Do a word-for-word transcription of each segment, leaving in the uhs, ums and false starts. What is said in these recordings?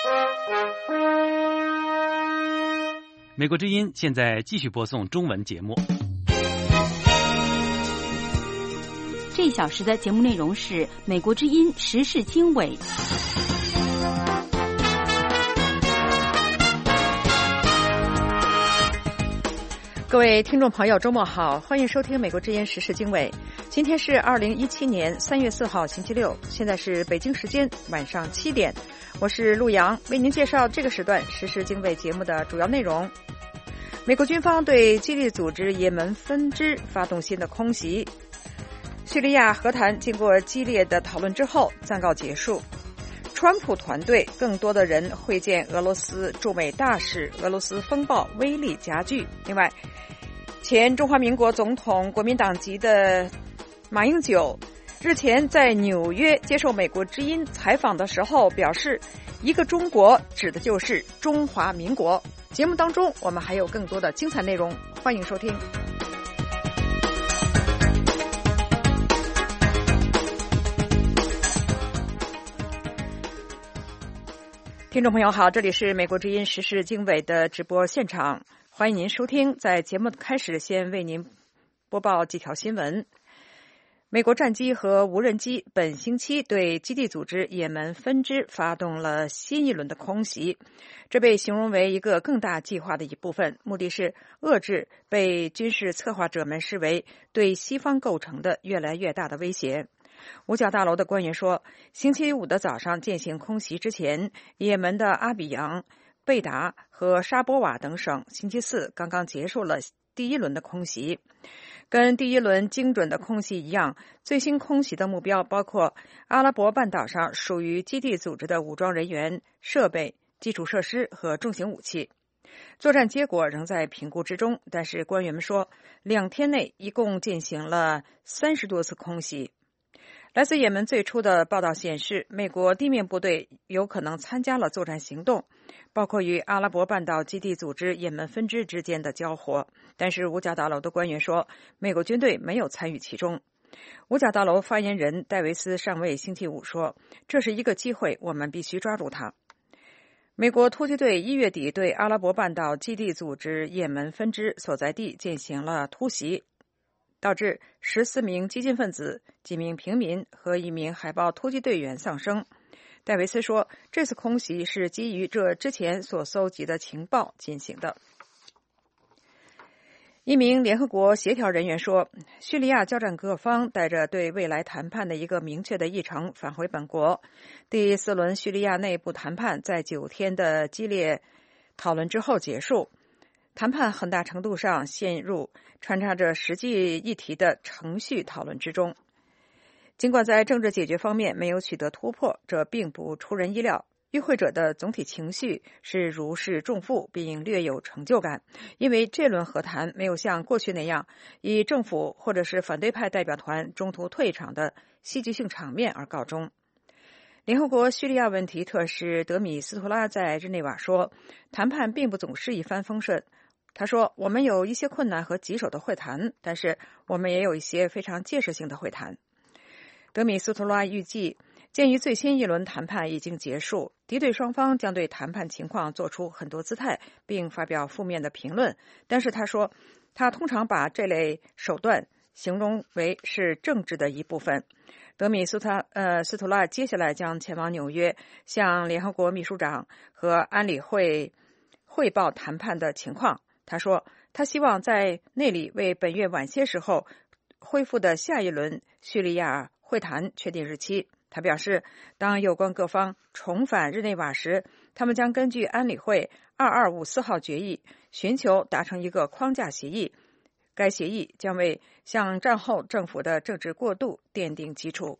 美国之音现在继续播送中文节目。 这一小时的节目内容是美国之音时事经纬。 各位听众朋友，周末好，欢迎收听美国之音时事经纬。今天是二零一七年三月四号星期六，现在是北京时间晚上七点，我是陆洋，为您介绍这个时段时事经纬节目的主要内容。美国军方对基地组织也门分支发动新的空袭。叙利亚和谈经过激烈的讨论之后暂告结束。川普团队更多的人会见俄罗斯驻美大使，俄罗斯风暴威力加剧。另外，前中华民国总统国民党籍的马英九日前在纽约接受美国之音采访的时候表示，一个中国指的就是中华民国。节目当中我们还有更多的精彩内容，欢迎收听。听众朋友好，这里是美国之音时事经纬的直播现场，欢迎您收听。在节目开始，先为您播报几条新闻。美国战机和无人机本星期对基地组织也门分支发动了新一轮的空袭，这被形容为一个更大计划的一部分，目的是遏制被军事策划者们视为对西方构成的越来越大的威胁。五角大楼的官员说，星期五的早上进行空袭之前，也门的阿比扬、贝达和沙波瓦等省星期四刚刚结束了第一轮的空袭。跟第一轮精准的空袭一样，最新空袭的目标包括阿拉伯半岛上属于基地组织的武装人员、设备、基础设施和重型武器。作战结果仍在评估之中，但是官员们说，两天内一共进行了三十多次空袭。来自也门最初的报道显示，美国地面部队有可能参加了作战行动，包括与阿拉伯半岛基地组织也门分支之间的交火，但是五角大楼的官员说，美国军队没有参与其中。五角大楼发言人戴维斯上尉星期五说，这是一个机会，我们必须抓住它。美国突击队一月底对阿拉伯半岛基地组织也门分支所在地进行了突袭，导致十四名激进分子、几名平民和一名海豹突击队员丧生。戴维斯说，这次空袭是基于这之前所搜集的情报进行的。一名联合国协调人员说，叙利亚交战各方带着对未来谈判的一个明确的议程返回本国。第四轮叙利亚内部谈判在九天的激烈讨论之后结束，谈判很大程度上陷入穿插着实际议题的程序讨论之中。尽管在政治解决方面没有取得突破，这并不出人意料。与会者的总体情绪是如释重负，并略有成就感，因为这轮和谈没有像过去那样以政府或者是反对派代表团中途退场的戏剧性场面而告终。联合国叙利亚问题特使德米斯图拉在日内瓦说，谈判并不总是一帆风顺。他说，我们有一些困难和棘手的会谈，但是我们也有一些非常建设性的会谈。德米斯图拉预计，鉴于最新一轮谈判已经结束，敌对双方将对谈判情况做出很多姿态，并发表负面的评论。但是他说，他通常把这类手段形容为是政治的一部分。德米斯塔呃斯图拉接下来将前往纽约，向联合国秘书长和安理会汇报谈判的情况。他说，他希望在那里为本月晚些时候恢复的下一轮叙利亚会谈确定日期。他表示，当有关各方重返日内瓦时，他们将根据安理会二二五四号决议寻求达成一个框架协议，该协议将为向战后政府的政治过渡奠定基础。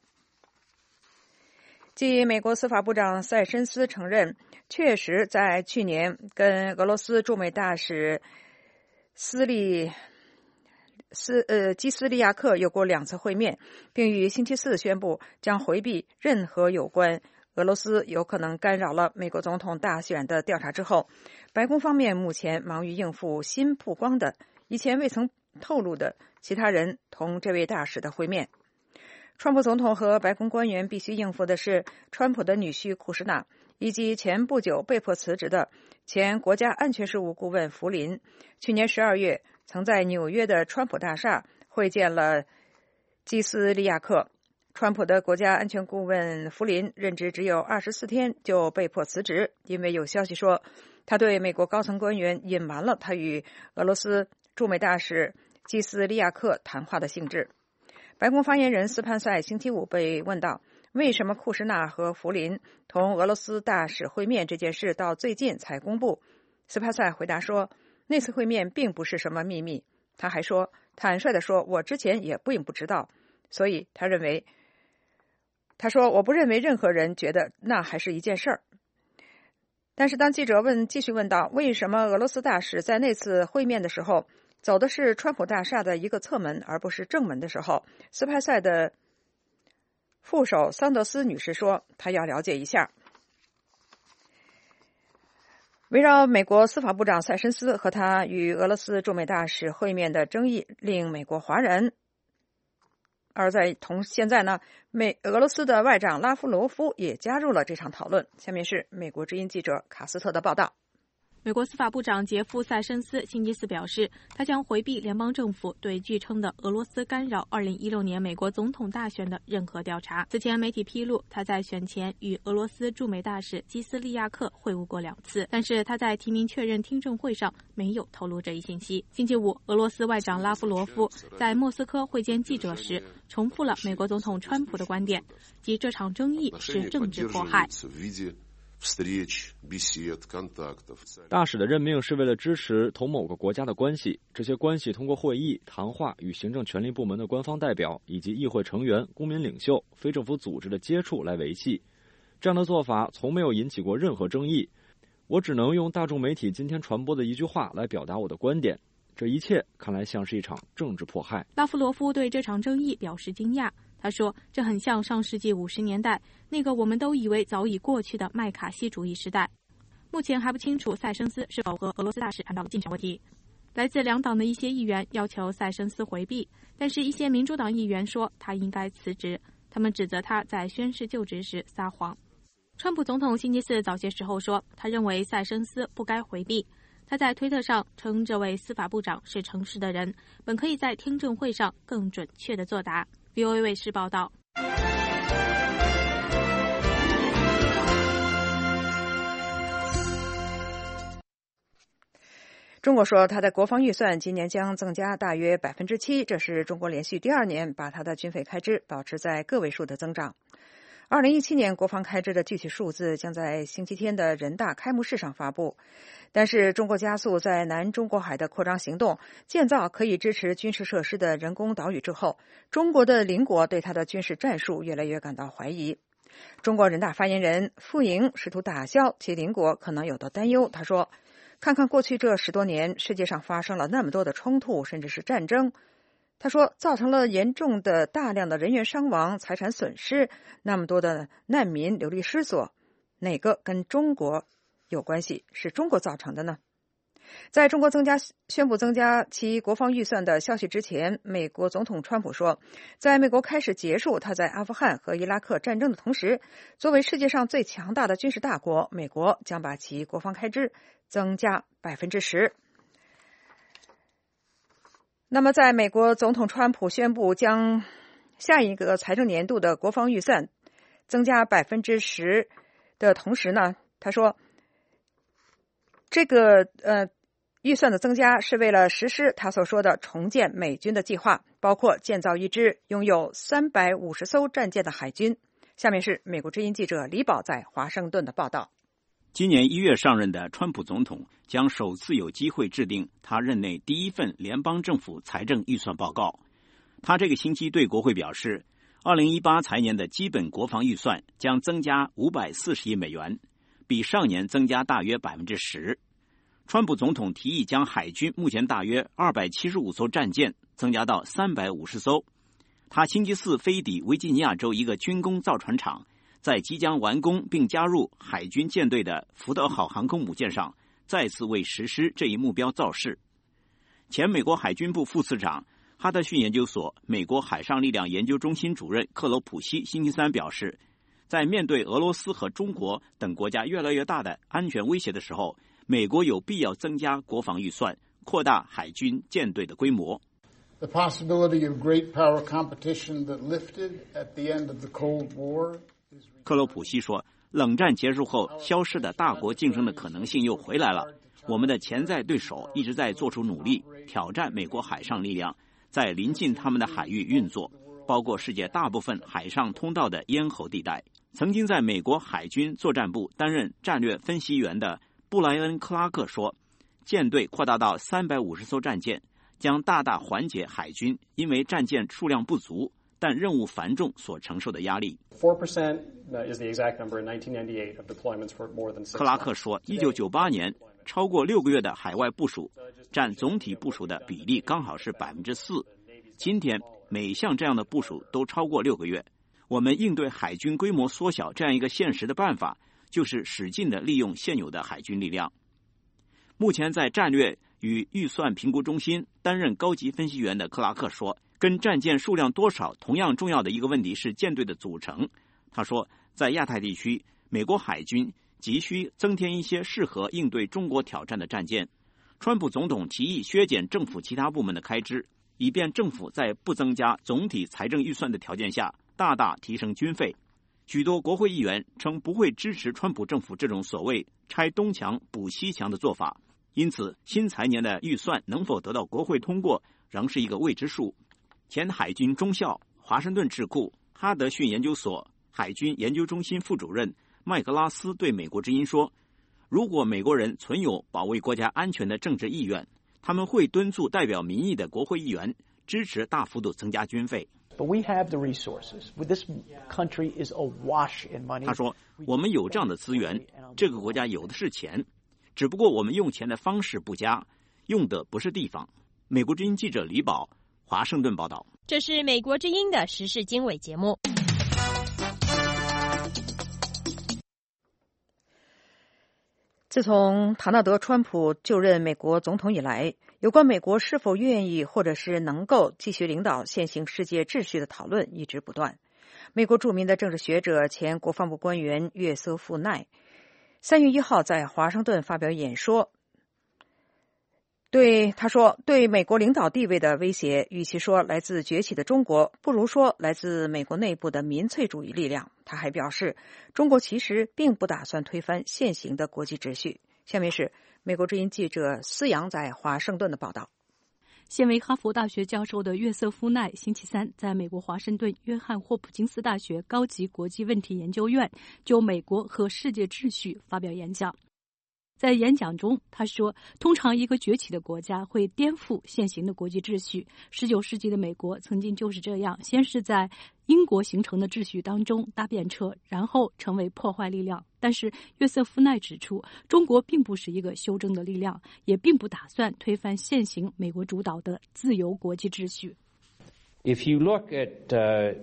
继美国司法部长塞申斯承认确实在去年跟俄罗斯驻美大使斯利斯呃基斯利亚克有过两次会面，并于星期四宣布将回避任何有关俄罗斯有可能干扰了美国总统大选的调查之后，白宫方面目前忙于应付新曝光的以前未曾透露的其他人同这位大使的会面。 川普总统和白宫官员必须应付的是川普的女婿库什纳，以及前不久被迫辞职的前国家安全事务顾问福林。去年十二月曾在纽约的川普大厦会见了基斯利亚克。川普的国家安全顾问福林任职只有二十四天就被迫辞职，因为有消息说他对美国高层官员隐瞒了他与俄罗斯驻美大使基斯利亚克谈话的性质。白宫发言人斯潘塞星期五被问到为什么库什纳和福林同俄罗斯大使会面这件事到最近才公布，斯潘塞回答说那次会面并不是什么秘密。他还说坦率地说我之前也并不知道，所以他认为他说我不认为任何人觉得那还是一件事儿。但是当记者问继续问到为什么俄罗斯大使在那次会面的时候走的是川普大厦的一个侧门而不是正门的时候，斯派塞的副手桑德斯女士说她要了解一下。围绕美国司法部长塞申斯和他与俄罗斯驻美大使会面的争议令美国哗然，而在同现在呢，美俄罗斯的外长拉夫罗夫也加入了这场讨论。下面是美国之音记者卡斯特的报道。 美国司法部长杰夫·塞申斯星期四表示，他将回避联邦政府对据称的俄罗斯干扰二零一六年美国总统大选的任何调查。此前媒体披露，他在选前与俄罗斯驻美大使基斯利亚克会晤过两次，但是他在提名确认听证会上没有透露这一信息。星期五，俄罗斯外长拉夫罗夫在莫斯科会见记者时，重复了美国总统川普的观点，即这场争议是政治迫害。 大使的任命是为了支持同某个国家的关系，这些关系通过会议、谈话与行政权力部门的官方代表以及议会成员、公民领袖、非政府组织的接触来维系。这样的做法从没有引起过任何争议。我只能用大众媒体今天传播的一句话来表达我的观点：这一切看来像是一场政治迫害。 拉夫罗夫对这场争议表示惊讶。他说，这很像上世纪五十年代那个我们都以为早已过去的麦卡锡主义时代。目前还不清楚塞申斯是否和俄罗斯大使谈到了竞选问题。来自两党的一些议员要求塞申斯回避，但是一些民主党议员说他应该辞职，他们指责他在宣誓就职时撒谎。川普总统星期四早些时候说，他认为塞申斯不该回避。他在推特上称这位司法部长是诚实的人，本可以在听证会上更准确地作答。V O A 卫视报道。 中国说，它的国防预算今年将增加大约百分之七，这是中国连续第二年把它的军费开支保持在个位数的增长。二零一七年国防开支的具体数字将在星期天的人大开幕式上发布。但是中国加速在南中国海的扩张行动，建造可以支持军事设施的人工岛屿之后，中国的邻国对它的军事战术越来越感到怀疑。中国人大发言人傅莹试图打消其邻国可能有的担忧。他说，看看过去这十多年，世界上发生了那么多的冲突，甚至是战争。他说，造成了严重的大量的人员伤亡、财产损失，那么多的难民流离失所，哪个跟中国有关系？是中国造成的呢？在中国增加宣布增加其国防预算的消息之前，美国总统川普说，在美国开始结束他在阿富汗和伊拉克战争的同时，作为世界上最强大的军事大国，美国将把其国防开支增加百分之十。那么在美国总统川普宣布将下一个财政年度的国防预算增加百分之十的同时呢，他说这个呃预算的增加是为了实施他所说的重建美军的计划，包括建造一支拥有三百五十艘战舰的海军。下面是美国之音记者李宝在华盛顿的报道。 今年一月上任的川普总统将首次有机会制定他任内第一份联邦政府财政预算报告。他这个星期对国会表示，二零一八财年的基本国防预算将增加五百四十亿美元，比上年增加大约百分之十。川普总统提议将海军目前大约二百七十五艘战舰增加到三百五十艘。他星期四飞抵维吉尼亚州一个军工造船厂，在即将完工并加入海军舰队的福德号航空母舰上，再次为实施这一目标造势。前美国海军部副次长哈德逊研究所美国海上力量研究中心主任克罗普西星期三表示，在面对俄罗斯和中国等国家越来越大的安全威胁的时候，美国有必要增加国防预算，扩大海军舰队的规模。 The possibility of great power competition that lifted at the end of the Cold War. 克罗普西说，冷战结束后消失的大国竞争的可能性又回来了。我们的潜在对手一直在做出努力，挑战美国海上力量，在临近他们的海域运作，包括世界大部分海上通道的咽喉地带。曾经在美国海军作战部担任战略分析员的布莱恩·克拉克说，舰队扩大到三百五十艘战舰，将大大缓解海军因为战舰数量不足但任务繁重所承受的压力。克拉克说，一九九八年超过六个月的海外部署占总体部署的比例刚好是百分之四。今天每项这样的部署都超过六个月。我们应对海军规模缩小这样一个现实的办法，就是使劲地利用现有的海军力量。目前在战略与预算评估中心担任高级分析员的克拉克说，跟战舰数量多少同样重要的一个问题是舰队的组成。他说，在亚太地区，美国海军急需增添一些适合应对中国挑战的战舰。川普总统提议削减政府其他部门的开支，以便政府在不增加总体财政预算的条件下大大提升军费。许多国会议员称不会支持川普政府这种所谓拆东墙补西墙的做法，因此新财年的预算能否得到国会通过仍是一个未知数。前海军中校、华盛顿智库哈德逊研究所海军研究中心副主任麦克拉斯对美国之音说，如果美国人存有保卫国家安全的政治意愿，他们会敦促代表民意的国会议员支持大幅度增加军费。 But we have the resources. This country is awash in money. 他说，我们有这样的资源，这个国家有的是钱，只不过我们用钱的方式不佳，用的不是地方。美国之音记者李宝，华盛顿报道。 这是美国之音的时事经纬节目。 自从唐纳德·川普就任美国总统以来，有关美国是否愿意或者是能够继续领导现行世界秩序的讨论一直不断。美国著名的政治学者、前国防部官员约瑟夫·奈三月一号在华盛顿发表演说，对他说，对美国领导地位的威胁，与其说来自崛起的中国，不如说来自美国内部的民粹主义力量。他还表示，中国其实并不打算推翻现行的国际秩序。下面是美国之音记者思阳在华盛顿的报道。 现为哈佛大学教授的约瑟夫·奈星期三在美国华盛顿约翰霍普金斯大学高级国际问题研究院就美国和世界秩序发表演讲。在演讲中，他说，通常一个崛起的国家会颠覆现行的国际秩序。十九世纪的美国曾经就是这样，先是在英国形成的秩序当中搭便车，然后成为破坏力量。但是约瑟夫·奈指出，中国并不是一个修正的力量，也并不打算推翻现行美国主导的自由国际秩序。 If you look at uh,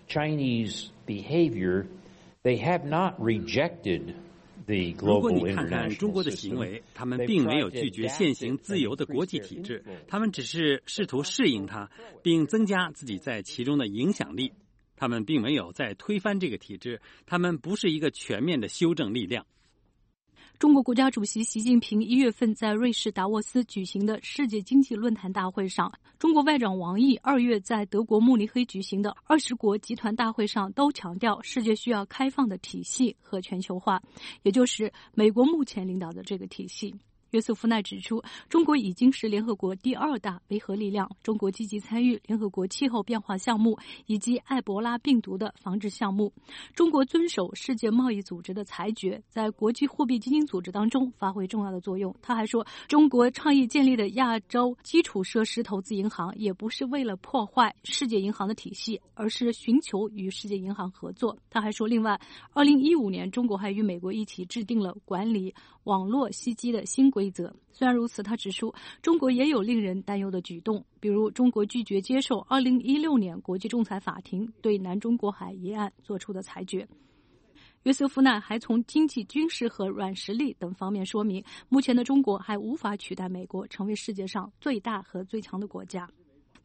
Chinese behavior, they have not rejected 如果你看看中国的行为，他们并没有拒绝现行自由的国际体制，他们只是试图适应它，并增加自己在其中的影响力。他们并没有在推翻这个体制，他们不是一个全面的修正力量。 中国国家主席习近平一月份在瑞士达沃斯举行的世界经济论坛大会上，中国外长王毅二月在德国慕尼黑举行的二十国集团大会上都强调，世界需要开放的体系和全球化，也就是美国目前领导的这个体系。约瑟夫·奈指出，中国已经是联合国第二大维和力量，中国积极参与联合国气候变化项目以及埃博拉病毒的防治项目。中国遵守世界贸易组织的裁决，在国际货币基金组织当中发挥重要的作用。他还说，中国倡议建立的亚洲基础设施投资银行也不是为了破坏世界银行的体系，而是寻求与世界银行合作。他还说，另外二零一五年中国还与美国一起制定了管理网络袭击的新规则。虽然如此，他指出，中国也有令人担忧的举动，比如中国拒绝接受二零一六年国际仲裁法庭对南中国海一案做出的裁决。约瑟夫·奈还从经济、军事和软实力等方面说明，目前的中国还无法取代美国成为世界上最大和最强的国家。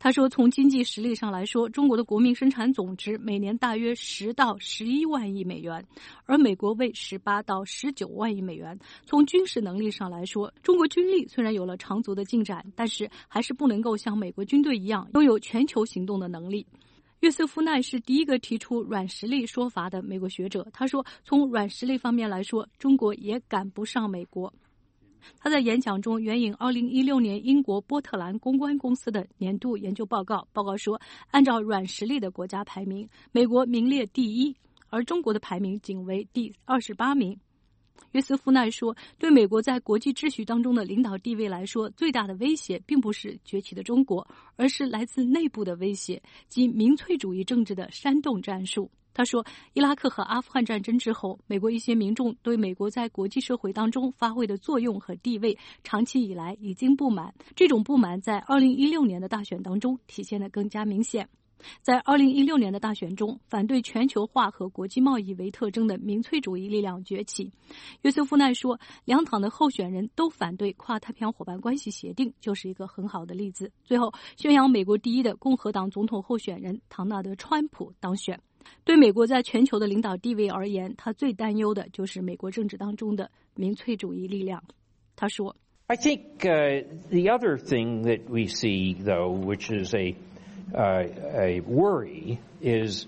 他说，从经济实力上来说，中国的国民生产总值每年大约十到十一万亿美元，而美国为十八到十九万亿美元。从军事能力上来说，中国军力虽然有了长足的进展，但是还是不能够像美国军队一样拥有全球行动的能力。约瑟夫奈是第一个提出软实力说法的美国学者。他说，从软实力方面来说，中国也赶不上美国。他在演讲中援引二零一六年英国波特兰公关公司的年度研究报告，报告说，按照软实力的国家排名，美国名列第一，而中国的排名仅为第二十八名。约瑟夫奈说，对美国在国际秩序当中的领导地位来说，最大的威胁并不是崛起的中国，而是来自内部的威胁，即民粹主义政治的煽动战术。他说，伊拉克和阿富汗战争之后，美国一些民众对美国在国际社会当中发挥的作用和地位长期以来已经不满，这种不满在二零一六年的大选当中体现得更加明显。在二零一六年的大选中，反对全球化和国际贸易为特征的民粹主义力量崛起。约瑟夫奈说，两党的候选人都反对跨太平洋伙伴关系协定，就是一个很好的例子。最后，宣扬美国第一的共和党总统候选人唐纳德·川普当选。对美国在全球的领导地位而言，他最担忧的就是美国政治当中的民粹主义力量。他说 I think uh, the other thing that we see, though, which is a, uh, a worry, is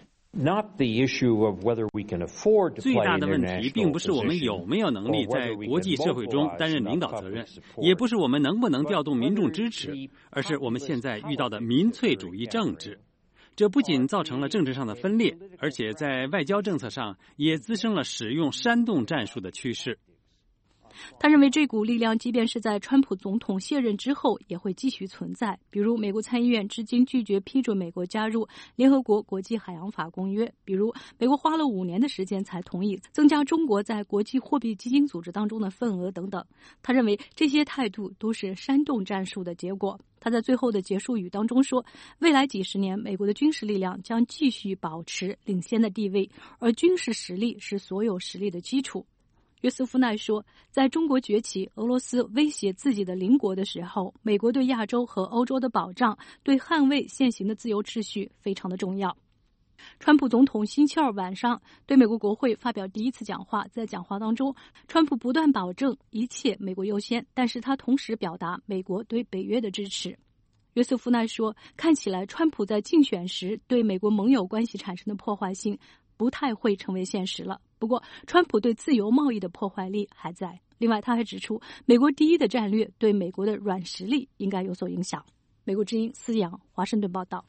not the issue of whether we can afford to play 最大的问题 international 并不是我们有没有能力在国际社会中担任领导责任，也不是我们能不能调动民众支持，而是我们现在遇到的民粹主义政治。这不仅造成了政治上的分裂，而且在外交政策上也滋生了使用煽动战术的趋势。 他认为这股力量即便是在川普总统卸任之后也会继续存在，比如美国参议院至今拒绝批准美国加入联合国国际海洋法公约，比如美国花了五年的时间才同意增加中国在国际货币基金组织当中的份额等等。他认为这些态度都是煽动战术的结果。他在最后的结束语当中说，未来几十年美国的军事力量将继续保持领先的地位，而军事实力是所有实力的基础。约瑟夫奈说，在中国崛起、俄罗斯威胁自己的邻国的时候，美国对亚洲和欧洲的保障，对捍卫现行的自由秩序非常的重要。川普总统星期二晚上对美国国会发表第一次讲话，在讲话当中，川普不断保证一切美国优先，但是他同时表达美国对北约的支持。约瑟夫奈说，看起来川普在竞选时对美国盟友关系产生的破坏性不太会成为现实了，不过川普对自由贸易的破坏力还在。另外他还指出，美国第一的战略对美国的软实力应该有所影响。美国之音思阳华盛顿报道。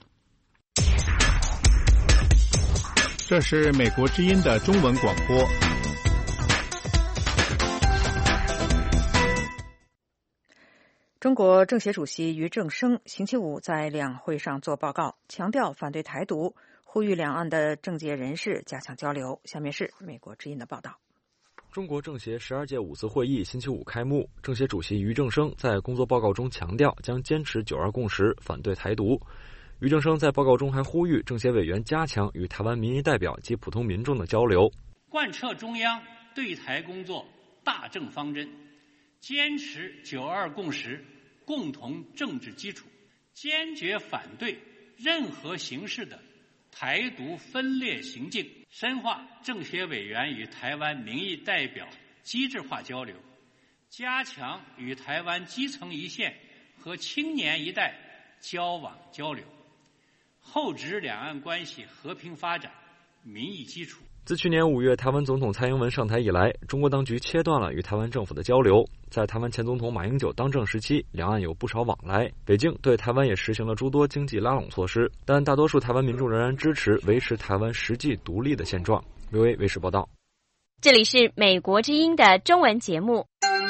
这是美国之音的中文广播。 中国政协主席俞正声星期五在两会上做报告，强调反对台独，呼吁两岸的政界人士加强交流。下面是美国之音的报道。 中国政协十二届五次会议星期五开幕，政协主席俞正声在工作报告中强调，将坚持九二共识，反对台独。俞正声在报告中还呼吁政协委员加强与台湾民意代表及普通民众的交流， 贯彻中央对台工作大政方针，坚持九二共识共同政治基础，坚决反对任何形式的台独分裂行径，深化政协委员与台湾民意代表机制化交流，加强与台湾基层一线和青年一代交往交流，厚植两岸关系和平发展民意基础。 自去年五月台湾总统蔡英文上台以来，中国当局切断了与台湾政府的交流。在台湾前总统马英九当政时期，两岸有不少往来，北京对台湾也实行了诸多经济拉拢措施，但大多数台湾民众仍然支持维持台湾实际独立的现状。V O A 卫视报道。 这里是美国之音的中文节目。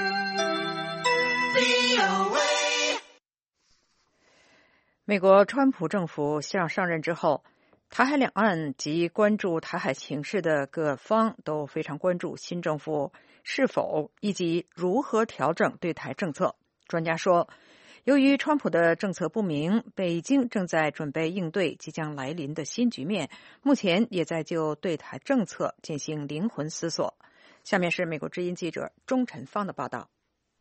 美国川普政府上上任之后，台海两岸及关注台海情势的各方都非常关注新政府是否以及如何调整对台政策。专家说，由于川普的政策不明，北京正在准备应对即将来临的新局面，目前也在就对台政策进行灵魂思索。下面是美国之音记者钟晨芳的报道。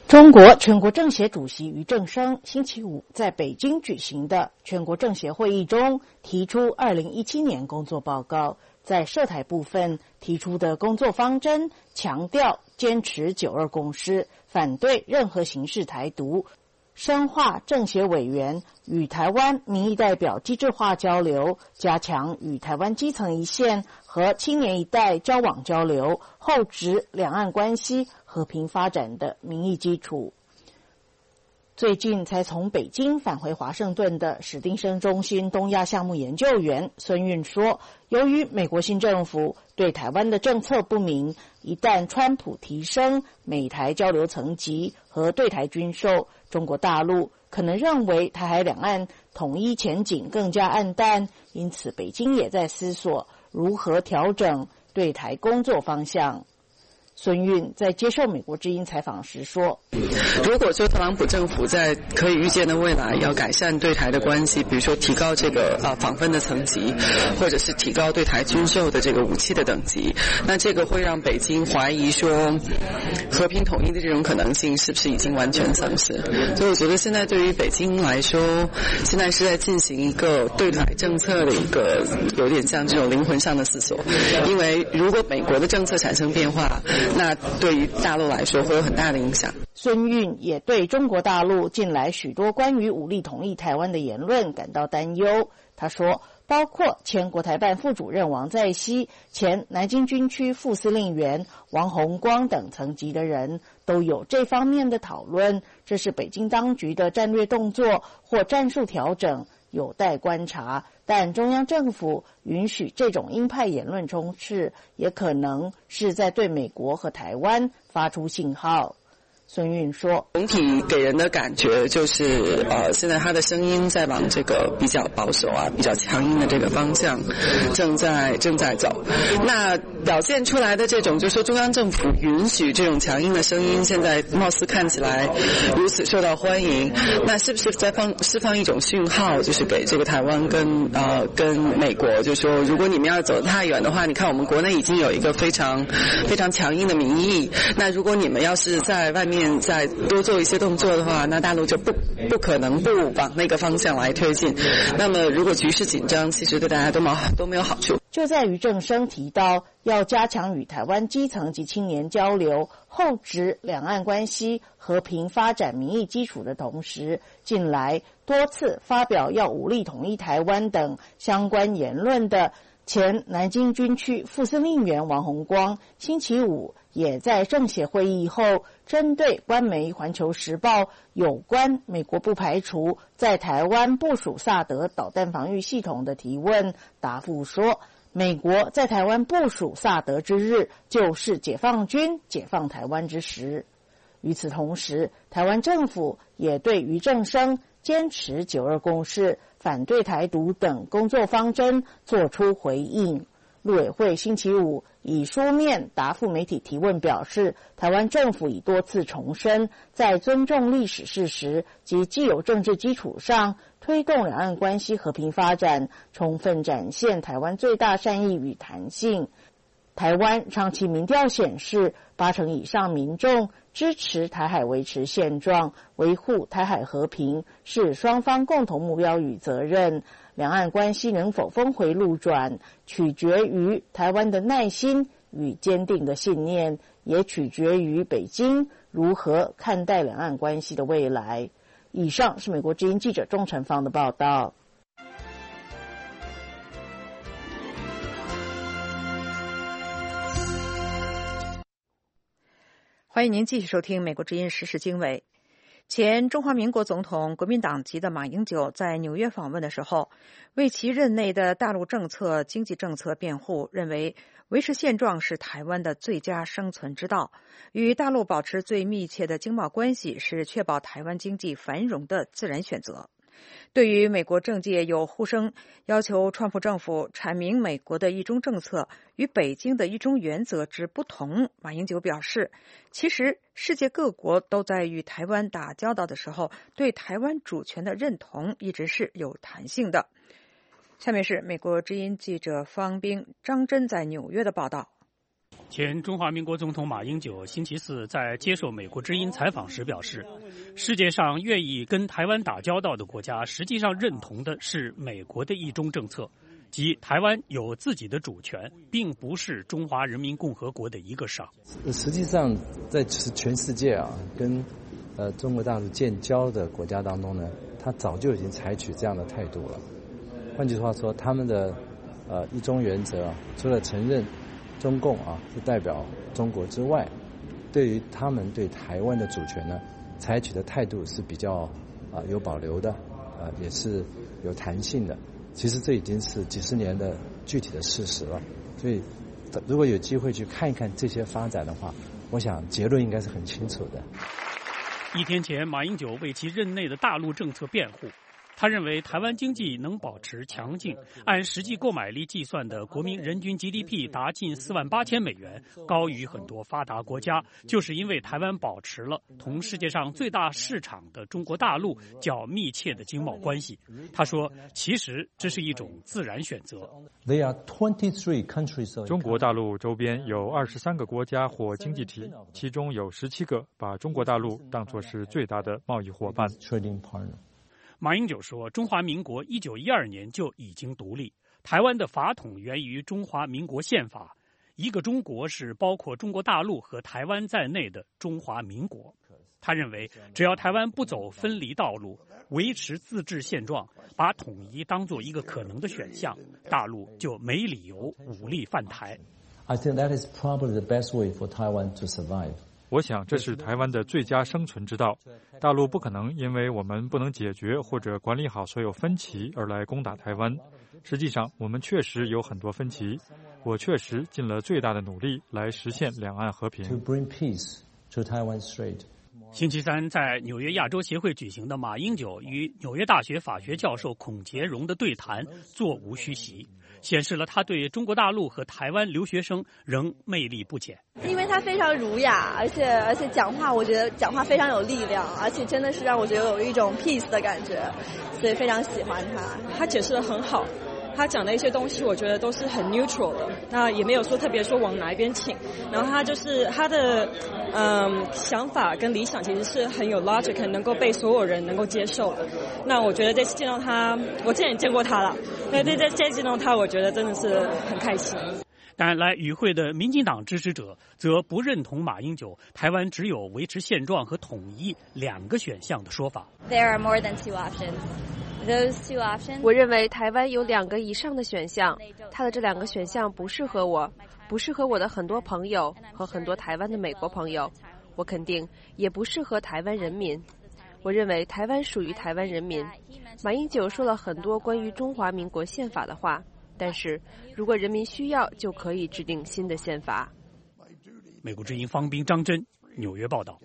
中国全国政协主席俞正声星期五在北京举行的全国政协会议中提出二零一七年工作报告，在涉台部分提出的工作方针强调坚持九二共识，反对任何形式台独，深化政协委员与台湾民意代表机制化交流，加强与台湾基层一线和青年一代交往交流，厚植两岸关系和平发展的民意基础。最近才从北京返回华盛顿的史丁生中心东亚项目研究员孙运说，由于美国新政府对台湾的政策不明，一旦川普提升美台交流层级和对台军售，中国大陆可能认为台海两岸统一前景更加暗淡，因此北京也在思索如何调整对台工作方向。孙运在接受美国之音采访时说， 如果说特朗普政府在可以预见的未来要改善对台的关系，比如说提高这个呃访问的层级，或者是提高对台军售的这个武器的等级，那这个会让北京怀疑说和平统一的这种可能性是不是已经完全丧失。所以我觉得现在对于北京来说，现在是在进行一个对台政策的一个有点像这种灵魂上的思索，因为如果美国的政策产生变化，那对于大陆来说会有很大的影响。 孙运也对中国大陆近来许多关于武力统一台湾的言论感到担忧。他说，包括前国台办副主任王在熙、前南京军区副司令员王洪光等层级的人都有这方面的讨论，这是北京当局的战略动作或战术调整，有待观察。但中央政府允许这种鹰派言论充斥，也可能是在对美国和台湾发出信号。孙运说， 总体给人的感觉就是呃，现在他的声音在往这个比较保守啊比较强硬的这个方向正在正在走。那表现出来的这种就是说中央政府允许这种强硬的声音现在貌似看起来如此受到欢迎，那是不是在放释放一种讯号，就是给这个台湾跟呃跟美国，就是说如果你们要走太远的话，你看我们国内已经有一个非常非常强硬的民意，那如果你们要是在外面再多做一些动作的话，那大陆就不不可能不往那个方向来推进。那么如果局势紧张，其实对大家都没都没有好处。 就在俞正声提到要加强与台湾基层及青年交流，厚植两岸关系和平发展民意基础的同时，近来多次发表要武力统一台湾等相关言论的前南京军区副司令员王洪光星期五也在政协会议后，针对官媒《环球时报》有关美国不排除在台湾部署萨德导弹防御系统的提问，答复说，美国在台湾部署萨德之日，就是解放军解放台湾之时。与此同时，台湾政府也对俞正声坚持九二共识、反对台独等工作方针作出回应。陆委会星期五以书面答复媒体提问表示，台湾政府已多次重申，在尊重历史事实及既有政治基础上，推动两岸关系和平发展，充分展现台湾最大善意与弹性。台湾长期民调显示，八成以上民众支持台海维持现状，维护台海和平是双方共同目标与责任。两岸关系能否峰回路转，取决于台湾的耐心与坚定的信念，也取决于北京如何看待两岸关系的未来。以上是美国之音记者钟成芳的报道。 欢迎您继续收听美国之音时事经纬。前中华民国总统国民党籍的马英九在纽约访问的时候，为其任内的大陆政策、经济政策辩护，认为维持现状是台湾的最佳生存之道，与大陆保持最密切的经贸关系是确保台湾经济繁荣的自然选择。对于美国政界有呼声要求川普政府阐明美国的一中政策与北京的一中原则之不同，马英九表示，其实世界各国都在与台湾打交道的时候，对台湾主权的认同一直是有弹性的。下面是美国之音记者方冰、张真在纽约的报道。 前中华民国总统马英九星期四在接受美国之音采访时表示，世界上愿意跟台湾打交道的国家，实际上认同的是美国的一中政策，即台湾有自己的主权，并不是中华人民共和国的一个省。 实际上，在全世界啊，跟呃中国大陆建交的国家当中呢，他早就已经采取这样的态度了。换句话说，他们的呃一中原则啊，除了承认中共啊是代表中国之外，对于他们对台湾的主权呢，采取的态度是比较啊、呃、有保留的，啊、呃、也是有弹性的。其实这已经是几十年的具体的事实了。所以，如果有机会去看一看这些发展的话，我想结论应该是很清楚的。 一天前，马英九为其任内的大陆政策辩护。他认为台湾经济能保持强劲，按实际购买力计算的国民人均 G D P 达近四万八千美元，高于很多发达国家，就是因为台湾保持了同世界上最大市场的中国大陆较密切的经贸关系。他说，其实这是一种自然选择。 中国大陆周边有二十三个国家或经济体，其中有十七个把中国大陆当作是最大的贸易伙伴。 马英九说，中华民国一九一二年就已经独立，台湾的法统源于中华民国宪法，一个中国是包括中国大陆和台湾在内的中华民国。他认为，只要台湾不走分离道路，维持自治现状，把统一当作一个可能的选项，大陆就没理由武力犯台。 I think that is probably the best way for Taiwan to survive. 我想这是台湾的最佳生存之道。大陆不可能因为我们不能解决或者管理好所有分歧而来攻打台湾。实际上，我们确实有很多分歧，我确实尽了最大的努力来实现两岸和平。 To bring peace to Taiwan Strait. 星期三，在纽约亚洲协会举行的马英九与纽约大学法学教授孔杰荣的对谈座无虚席，显示了他对中国大陆和台湾留学生仍魅力不减。 因为他非常儒雅，而且而且讲话，我觉得讲话非常有力量，而且真的是让我觉得有一种 peace 的感觉，所以非常喜欢他。 他解释得很好。他讲的一些东西，我觉得都是很 neutral 的，那也没有说特别说往哪一边倾。然后他就是他的嗯想法跟理想其实是很有 logic， 能够被所有人能够接受的。那我觉得这次见到他，我之前也见过他了，那这这这次见到他，我觉得真的是很开心。 但来与会的民进党支持者则不认同马英九台湾只有维持现状和统一两个选项的说法。 There are more than two options.Those two options. 我认为台湾有两个以上的选项，它的这两个选项不适合我，不适合我的很多朋友和很多台湾的美国朋友，我肯定也不适合台湾人民。我认为台湾属于台湾人民。马英九说了很多关于中华民国宪法的话，但是如果人民需要，就可以制定新的宪法。 美国之音方斌、张真，纽约报道。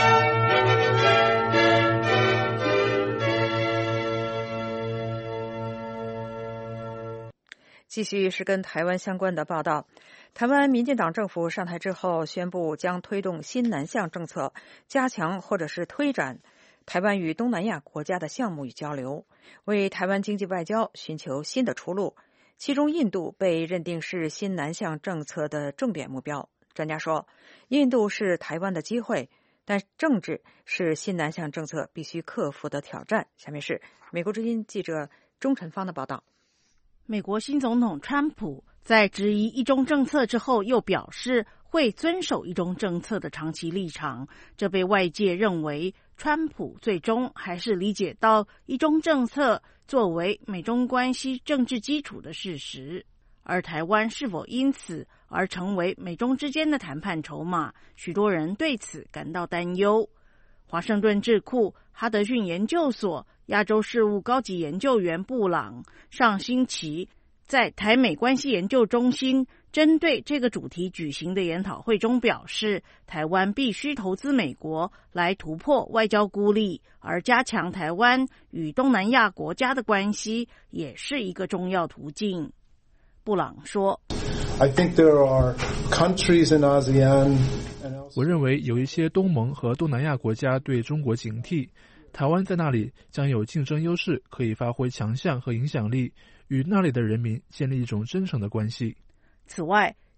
继续是跟台湾相关的报道。台湾民进党政府上台之后宣布将推动新南向政策，加强或者是推展台湾与东南亚国家的项目与交流，为台湾经济外交寻求新的出路。其中印度被认定是新南向政策的重点目标。专家说，印度是台湾的机会，但政治是新南向政策必须克服的挑战。下面是美国之音记者钟晨芳的报道。 美国新总统川普在质疑一中政策之后，又表示会遵守一中政策的长期立场，这被外界认为川普最终还是理解到一中政策作为美中关系政治基础的事实，而台湾是否因此而成为美中之间的谈判筹码，许多人对此感到担忧。华盛顿智库哈德逊研究所亚洲事务高级研究员布朗上星期在台美关系研究中心针对这个主题举行的研讨会中表示，台湾必须投资美国来突破外交孤立，而加强台湾与东南亚国家的关系也是一个重要途径。布朗说， I think there are countries in ASEAN and 我认为有一些东盟和东南亚国家对中国警惕，台湾在那里将有竞争优势，可以发挥强项和影响力，与那里的人民建立一种真诚的关系。 此外，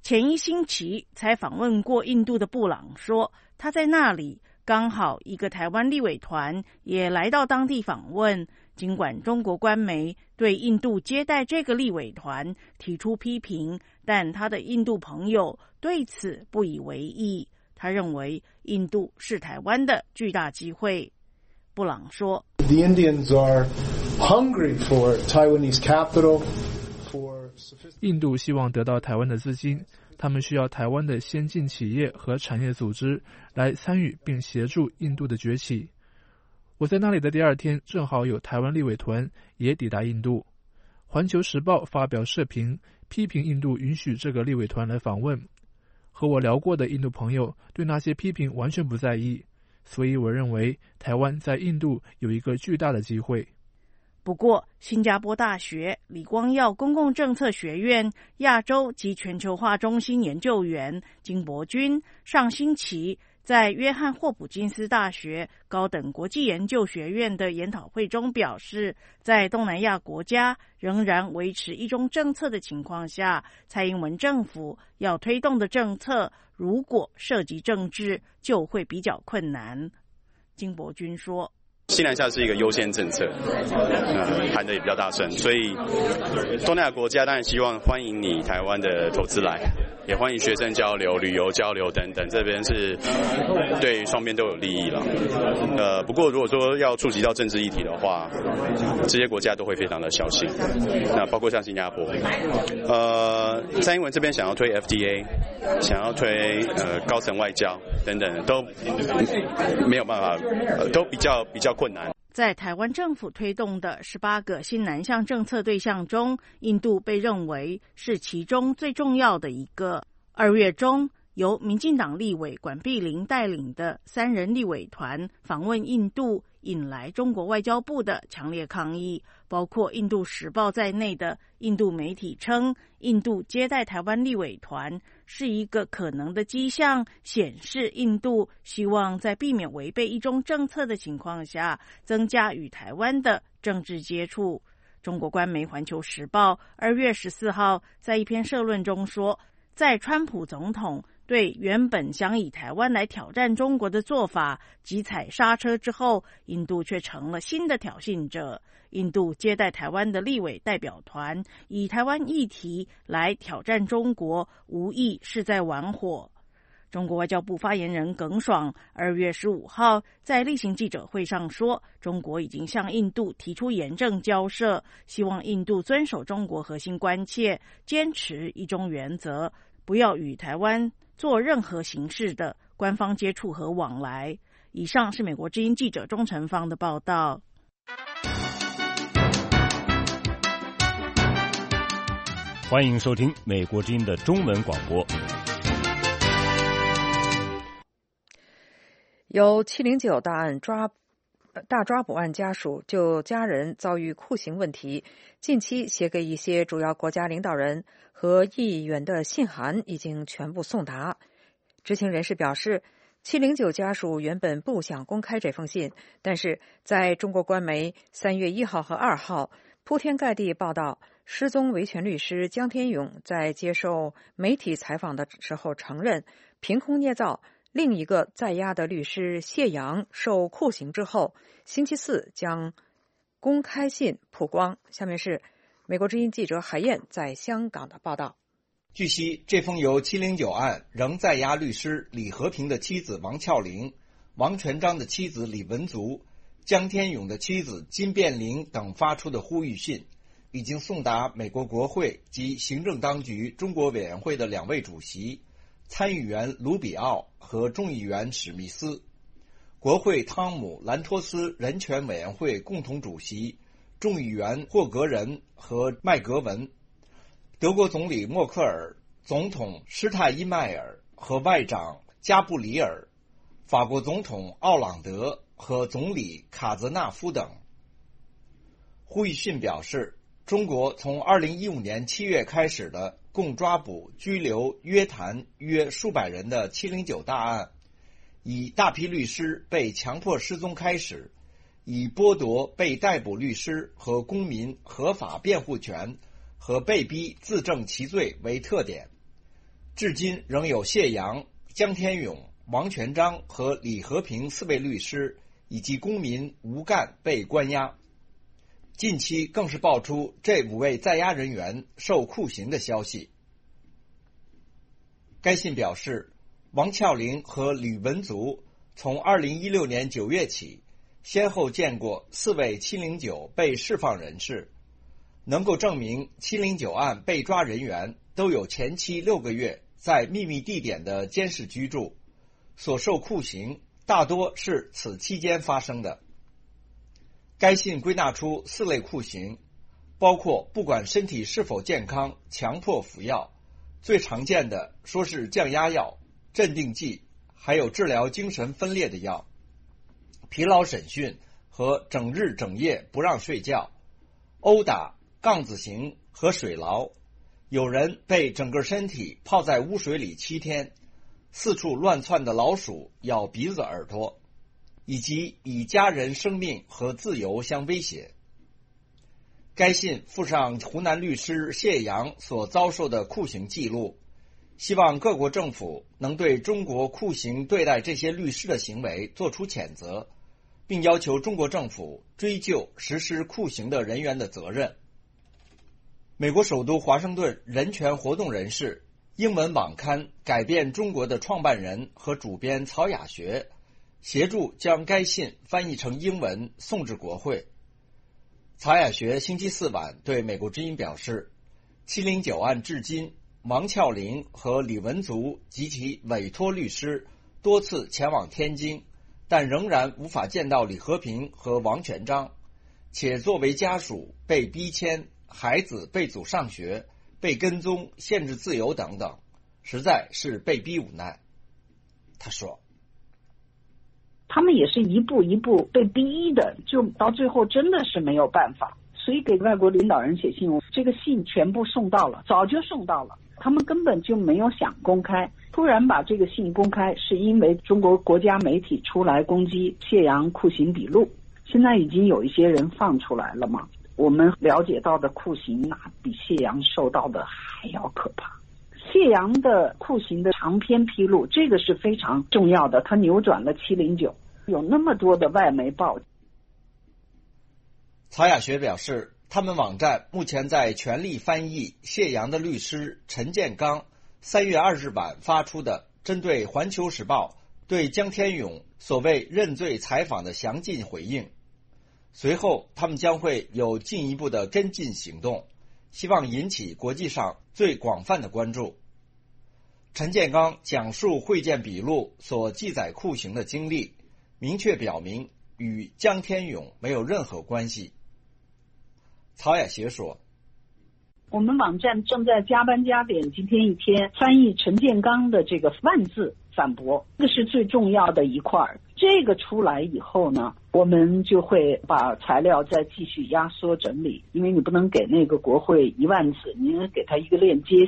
前一星期才访问过印度的布朗说，他在那里刚好一个台湾立委团也来到当地访问，尽管中国官媒对印度接待这个立委团提出批评，但他的印度朋友对此不以为意。他认为印度是台湾的巨大机会。布朗说 The Indians are hungry for Taiwanese capital, for... 印度希望得到台湾的资金，他们需要台湾的先进企业和产业组织来参与并协助印度的崛起。我在那里的第二天，正好有台湾立委团也抵达印度。环球时报发表社评，批评印度允许这个立委团来访问。和我聊过的印度朋友对那些批评完全不在意，所以我认为台湾在印度有一个巨大的机会。 不过，新加坡大学李光耀公共政策学院亚洲及全球化中心研究员金伯钧上星期在约翰霍普金斯大学高等国际研究学院的研讨会中表示，在东南亚国家仍然维持一中政策的情况下，蔡英文政府要推动的政策如果涉及政治，就会比较困难。金伯钧说， 西南下是一个优先政策，呃，喊得也比较大声，所以东南亚国家当然希望欢迎你台湾的投资来，也欢迎学生交流、旅游交流等等，这边是对双边都有利益了。呃，不过如果说要触及到政治议题的话，这些国家都会非常的小心。那包括像新加坡，呃，蔡英文这边想要推 F D A， 想要推呃高层外交等等，都没有办法，呃、都比较比较困难。 在台湾政府推动的十八个新南向政策对象中，印度被认为是其中最重要的一个。二月中，由民进党立委管碧玲带领的三人立委团访问印度，引来中国外交部的强烈抗议。包括《印度时报》在内的印度媒体称，印度接待台湾立委团是一个可能的迹象，显示印度希望在避免违背一中政策的情况下，增加与台湾的政治接触。中国官媒《环球时报》二月十四号在一篇社论中说，在川普总统对原本想以台湾来挑战中国的做法急踩刹车之后，印度却成了新的挑衅者。印度接待台湾的立委代表团以台湾议题来挑战中国，无疑是在玩火。中国外交部发言人耿爽二月十五号在例行记者会上说，中国已经向印度提出严正交涉，希望印度遵守中国核心关切，坚持一中原则，不要与台湾做任何形式的官方接触和往来。以上是美国之音记者钟成芳的报道。 欢迎收听美国之音的中文广播。 由七零九大案抓大抓捕案家属就家人遭遇酷刑问题，近期写给一些主要国家领导人和议员的信函已经全部送达。知情人士表示，七零九家属原本不想公开这封信，但是在中国官媒三月一号和二号铺天盖地报道，失踪维权律师江天勇在接受媒体采访的时候承认，凭空捏造另一个在押的律师谢阳受酷刑之后，星期四将公开信曝光。下面是美国之音记者海燕在香港的报道。 据悉，这封由七零九案仍在押律师李和平的妻子王俏玲、王全璋的妻子李文足、江天勇的妻子金变玲等发出的呼吁信，已经送达美国国会及行政当局中国委员会的两位主席，参议员卢比奥和众议员史密斯，国会汤姆·兰托斯人权委员会共同主席众议员霍格仁和麦格文，德国总理默克尔、总统施泰因迈尔和外长加布里尔，法国总统奥朗德和总理卡泽纳夫等。呼吁信表示，中国从二零一五年七月开始的共抓捕、拘留、约谈约数百人的七零九大案，以大批律师被强迫失踪开始，以剥夺被逮捕律师和公民合法辩护权和被逼自证其罪为特点。 至今仍有谢阳、江天勇、王全璋和李和平四位律师以及公民吴干被关押。近期更是爆出这五位在押人员受酷刑的消息。该信表示，王峭林和吕文足从二零一六年九月起，先后见过四位七零九被释放人士，能够证明七零九案被抓人员都有前期六个月在秘密地点的监视居住，所受酷刑大多是此期间发生的。该信归纳出四类酷刑，包括不管身体是否健康强迫服药，最常见的说是降压药、镇定剂，还有治疗精神分裂的药，疲劳审讯和整日整夜不让睡觉，殴打、杠子刑和水牢，有人被整个身体泡在污水里七天，四处乱窜的老鼠咬鼻子耳朵，以及以家人生命和自由相威胁。该信附上湖南律师谢阳所遭受的酷刑记录，希望各国政府能对中国酷刑对待这些律师的行为作出谴责，并要求中国政府追究实施酷刑的人员的责任。美国首都华盛顿人权活动人士、英文网刊《改变中国》的创办人和主编曹雅学协助将该信翻译成英文送至国会。曹雅学星期四晚对美国之音表示，七零九案至今，王峭林和李文足及其委托律师多次前往天津，但仍然无法见到李和平和王全璋，且作为家属被逼迁，孩子被阻上学，被跟踪、限制自由等等，实在是被逼无奈。他说， 他们也是一步一步被逼的，就到最后真的是没有办法，所以给外国领导人写信，这个信全部送到了，早就送到了，他们根本就没有想公开，突然把这个信公开，是因为中国国家媒体出来攻击谢阳酷刑笔录，现在已经有一些人放出来了嘛，我们了解到的酷刑哪比谢阳受到的还要可怕。谢阳的酷刑的长篇披露，这个是非常重要的，它扭转了七零九，有那么多的外媒报。 曹雅学表示，他们网站目前在全力翻译谢阳的律师陈建刚三月二日晚发出的针对《环球时报》对江天勇所谓认罪采访的详尽回应，随后他们将会有进一步的跟进行动，希望引起国际上最广泛的关注。陈建刚讲述会见笔录所记载酷刑的经历，明确表明与江天勇没有任何关系。曹雅学说， 我们网站正在加班加点，今天一天翻译陈建刚的这个万字反驳，这是最重要的一块。这个出来以后呢，我们就会把材料再继续压缩整理，因为你不能给那个国会一万字，你能给他一个链接。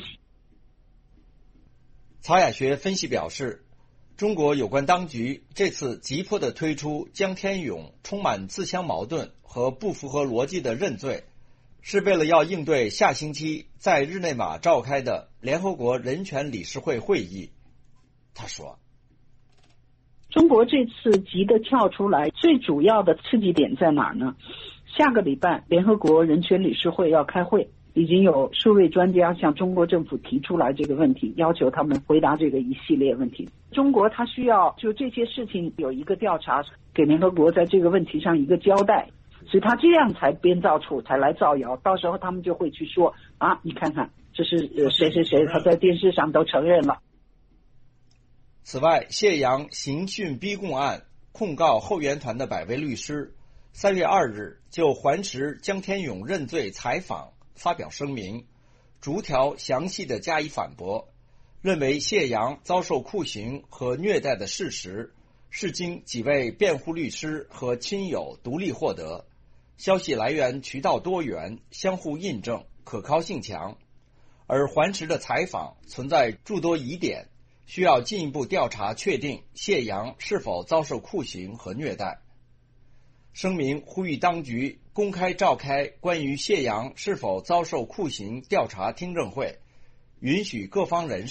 曹雅学分析表示，中国有关当局这次急迫地推出江天勇充满自相矛盾和不符合逻辑的认罪，是为了要应对下星期在日内瓦召开的联合国人权理事会会议。他说， 中国这次急得跳出来，最主要的刺激点在哪儿呢？下个礼拜联合国人权理事会要开会，已经有数位专家向中国政府提出来这个问题，要求他们回答这个一系列问题。中国他需要就这些事情有一个调查，给联合国在这个问题上一个交代，所以他这样才编造出，才来造谣，到时候他们就会去说啊，你看看这是呃谁谁谁，他在电视上都承认了。 此外，谢阳刑讯逼供案控告后援团的百位律师三月二日就还持江天勇认罪采访发表声明，逐条详细的加以反驳，认为谢阳遭受酷刑和虐待的事实是经几位辩护律师和亲友独立获得，消息来源渠道多元，相互印证，可靠性强，而还持的采访存在诸多疑点，需要进一步调查确定谢阳是否遭受酷刑和虐待。声明呼吁当局公开召开关于谢阳是否遭受酷刑调查听证会，允许各方人士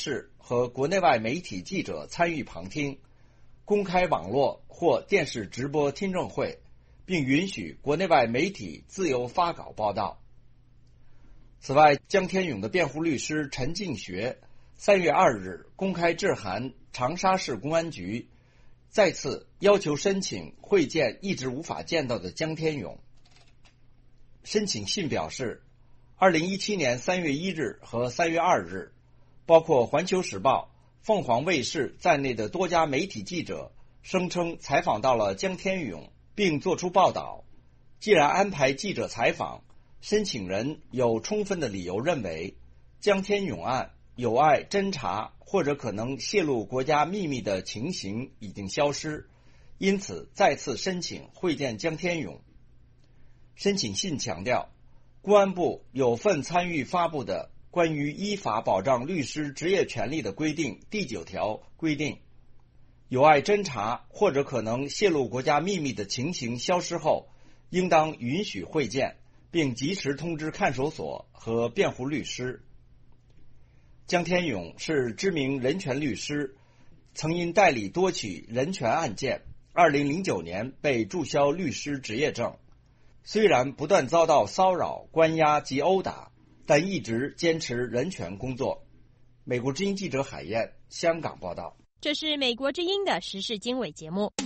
和国内外媒体记者参与旁听，公开网络或电视直播听证会，并允许国内外媒体自由发稿报道。此外，江天勇的辩护律师陈敬学三月二日公开致函长沙市公安局，再次要求申请会见一直无法见到的江天勇。申请信表示，二零一七年三月一日和三月二日，包括环球时报、凤凰卫视在内的多家媒体记者声称采访到了江天勇，并作出报道。既然安排记者采访，申请人有充分的理由认为江天勇案有碍侦查或者可能泄露国家秘密的情形已经消失，因此再次申请会见江天勇。申请信强调，公安部有份参与发布的关于依法保障律师职业权利的规定第九条规定，有碍侦查或者可能泄露国家秘密的情形消失后，应当允许会见，并及时通知看守所和辩护律师。江天勇是知名人权律师，曾因代理多起人权案件，二零零九年被注销律师执业证。虽然不断遭到骚扰、关押及殴打，但一直坚持人权工作。美国之音记者海燕，香港报道。 这是美国之音的时事经纬节目。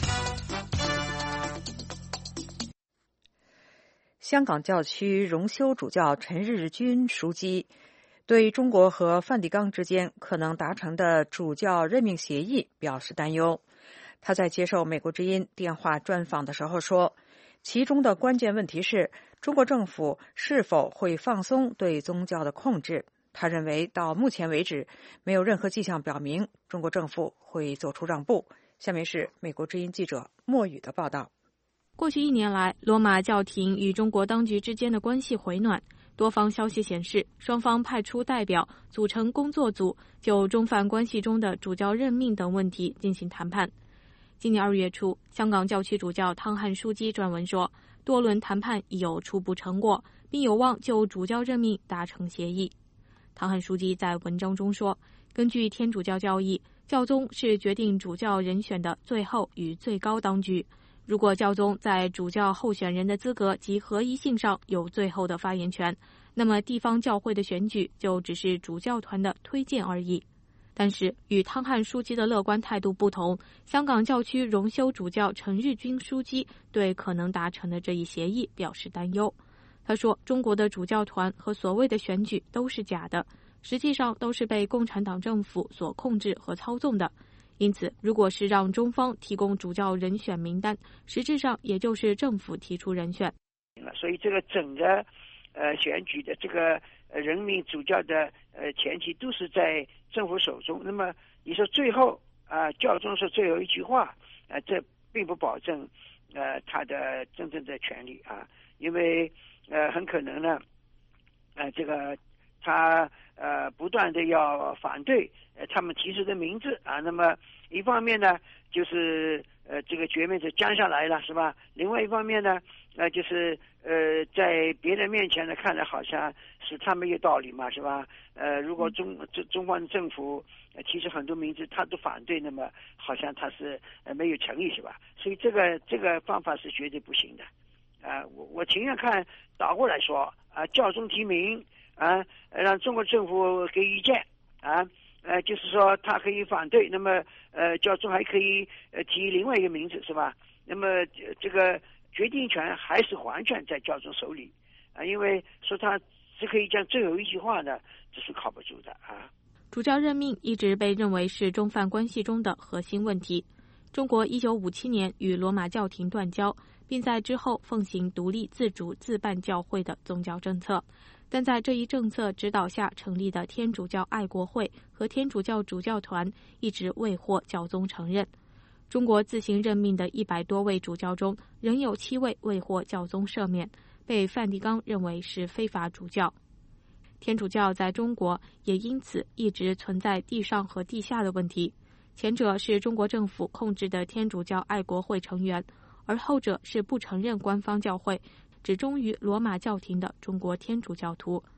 香港教区荣休主教陈日君枢机对中国和梵蒂冈之间可能达成的主教任命协议表示担忧。他在接受美国之音电话专访的时候说，其中的关键问题是中国政府是否会放松对宗教的控制。他认为到目前为止没有任何迹象表明中国政府会做出让步。下面是美国之音记者莫宇的报道。 过去一年来，罗马教廷与中国当局之间的关系回暖，多方消息显示，双方派出代表组成工作组，就中梵关系中的主教任命等问题进行谈判。今年二月初，香港教区主教汤汉枢机撰文说，多轮谈判已有初步成果，并有望就主教任命达成协议。汤汉枢机在文章中说，根据天主教教义，教宗是决定主教人选的最后与最高当局。如果教宗在主教候选人的资格及合宜性上有最后的发言权，那么地方教会的选举就只是主教团的推荐而已。但是与汤汉枢机的乐观态度不同，香港教区荣休主教陈日君枢机对可能达成的这一协议表示担忧。他说，中国的主教团和所谓的选举都是假的，实际上都是被共产党政府所控制和操纵的。因此，如果是让中方提供主教人选名单，实质上也就是政府提出人选。 所以这个整个呃选举的这个呃任命主教的呃前提都是在政府手中。那么你说最后啊、呃、教宗说最后一句话啊、呃，这并不保证呃他的真正的权利啊，因为呃很可能呢呃这个他呃不断的要反对呃他们提出的名字啊，那么一方面呢就是呃这个局面就僵下来了，是吧？另外一方面呢呃就是呃在别人面前呢看着好像是他们有道理嘛，是吧？呃如果中中中方政府呃提出很多名字他都反对，那么好像他是呃没有诚意，是吧？所以这个这个方法是绝对不行的啊、呃、我我情愿看倒过来说啊、呃、教宗提名啊，让中国政府给意见啊，呃，就是说他可以反对，那么呃，教宗还可以呃提另外一个名字，是吧？那么、呃、这个决定权还是完全在教宗手里啊，因为说他只可以讲最后一句话呢，这是靠不住的啊。 主教任命一直被认为是中梵关系中的核心问题。中国一九五七年与罗马教廷断交，并在之后奉行独立自主自办教会的宗教政策。但在这一政策指导下成立的天主教爱国会和天主教主教团一直未获教宗承认。中国自行任命的一百多位主教中，仍有七位未获教宗赦免，被梵蒂冈认为是非法主教。天主教在中国也因此一直存在地上和地下的问题，前者是中国政府控制的天主教爱国会成员，而后者是不承认官方教会，只忠于罗马教廷的中国天主教徒。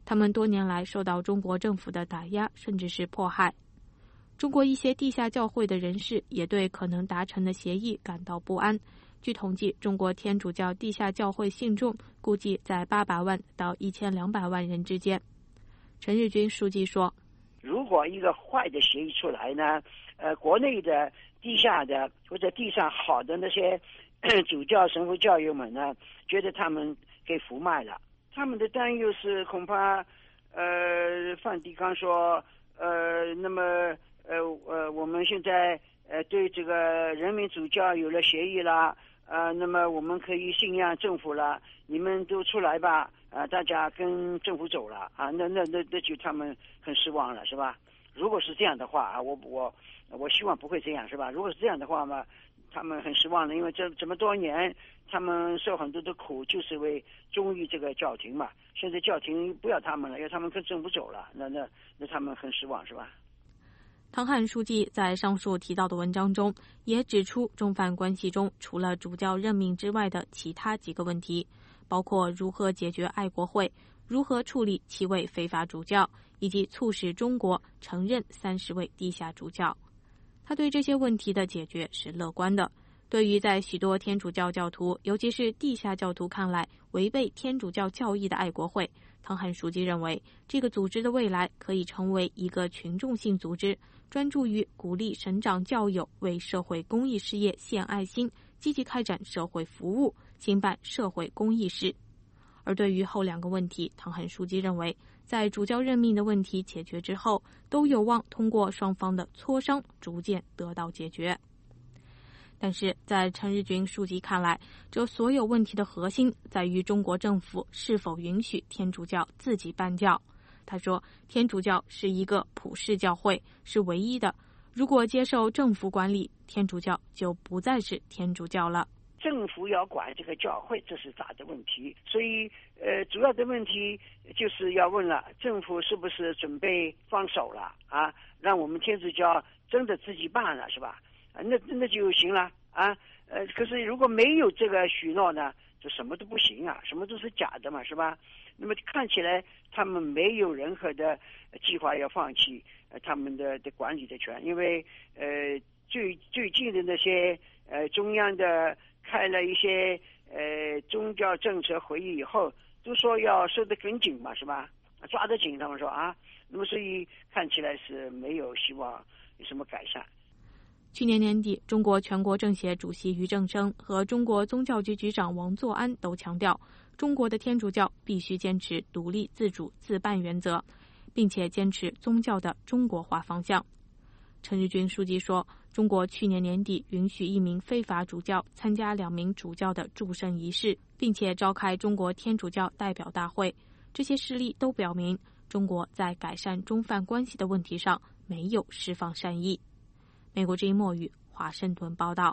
他们多年来受到中国政府的打压，甚至是迫害。中国一些地下教会的人士也对可能达成的协议感到不安。据统计，中国天主教地下教会信众估计在八百万到一千两百万人之间。陈日君书记说， 如果一个坏的协议出来呢，呃，国内的地下的或者地上好的那些主教神父教友们呢，觉得他们给fu卖了。他们的担忧是恐怕，呃，梵蒂冈说，呃，那么，呃呃，我们现在呃对这个人民主教有了协议啦，呃，那么我们可以信仰政府了，你们都出来吧，啊、呃，大家跟政府走了啊，那那那那就他们很失望了，是吧？如果是这样的话啊，我我我希望不会这样，是吧？如果是这样的话嘛，他们很失望的，因为这这么多年。他们受很多的苦，就是为忠于这个教廷嘛。现在教廷不要他们了，要他们跟政府走了，那那那他们很失望，是吧？ 唐汉书记在上述提到的文章中也指出，中梵关系中除了主教任命之外的其他几个问题，包括如何解决爱国会、如何处理七位非法主教，以及促使中国承认三十位地下主教。他对这些问题的解决是乐观的。对于在许多天主教教徒，尤其是地下教徒看来违背天主教教义的爱国会，唐汉书记认为，这个组织的未来可以成为一个群众性组织，专注于鼓励神长教友为社会公益事业献爱心，积极开展社会服务，兴办社会公益事。而对于后两个问题，唐汉书记认为，在主教任命的问题解决之后，都有望通过双方的磋商逐渐得到解决。但是在陈日君书记看来，这所有问题的核心在于中国政府是否允许天主教自己办教。他说，天主教是一个普世教会，是唯一的，如果接受政府管理，天主教就不再是天主教了。 政府要管这个教会，这是大的问题。所以呃，主要的问题就是要问了，政府是不是准备放手了啊，让我们天主教真的自己办了，是吧？那那就行了啊，呃，可是如果没有这个许诺呢，就什么都不行啊，什么都是假的嘛，是吧？那么看起来他们没有任何的计划要放弃呃他们的的管理的权，因为呃最最近的那些呃中央的开了一些呃宗教政策会议以后，都说要收得更紧嘛，是吧？抓得紧，他们说啊，那么所以看起来是没有希望有什么改善。 去年年底，中国全国政协主席俞正声和中国宗教局局长王作安都强调，中国的天主教必须坚持独立自主自办原则，并且坚持宗教的中国化方向。陈日君书记说，中国去年年底允许一名非法主教参加两名主教的祝圣仪式，并且召开中国天主教代表大会，这些事例都表明，中国在改善中梵关系的问题上没有释放善意。美国之音墨语华盛顿报道。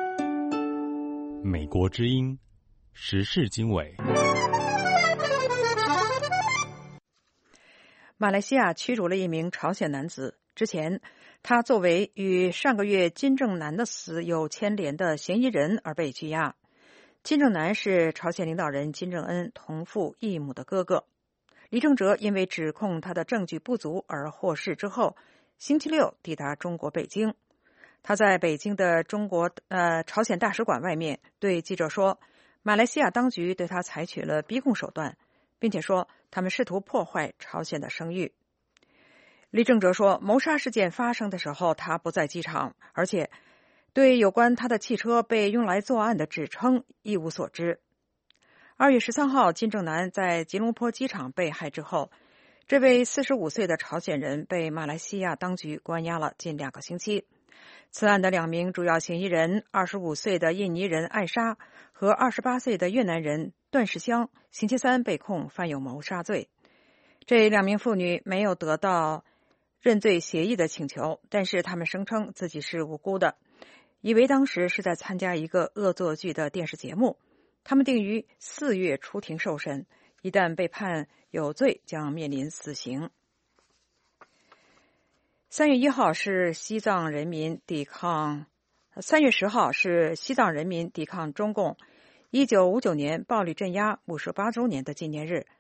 美国之音时事经纬。 马来西亚驱逐了一名朝鲜男子，之前他作为与上个月金正男的死有牵连的嫌疑人而被拘押。金正男是朝鲜领导人金正恩同父异母的哥哥。李正哲因为指控他的证据不足而获释之后，星期六抵达中国北京。他在北京的中国呃朝鲜大使馆外面对记者说，马来西亚当局对他采取了逼供手段，并且说他们试图破坏朝鲜的声誉。李正哲说，谋杀事件发生的时候他不在机场，而且对有关他的汽车被用来作案的指称一无所知。二月十三号，金正男在吉隆坡机场被害之后，这位四十五岁的朝鲜人被马来西亚当局关押了近两个星期。此案的两名主要嫌疑人，二十五岁的印尼人艾莎和二十八岁的越南人段世香，星期三被控犯有谋杀罪。这两名妇女没有得到认罪协议的请求，但是他们声称自己是无辜的，以为当时是在参加一个恶作剧的电视节目。他们定于四月出庭受审，一旦被判有罪，将面临死刑。三月一号是西藏人民抵抗，三月十号是西藏人民抵抗中共一九五九年暴力镇压五十八周年的纪念日。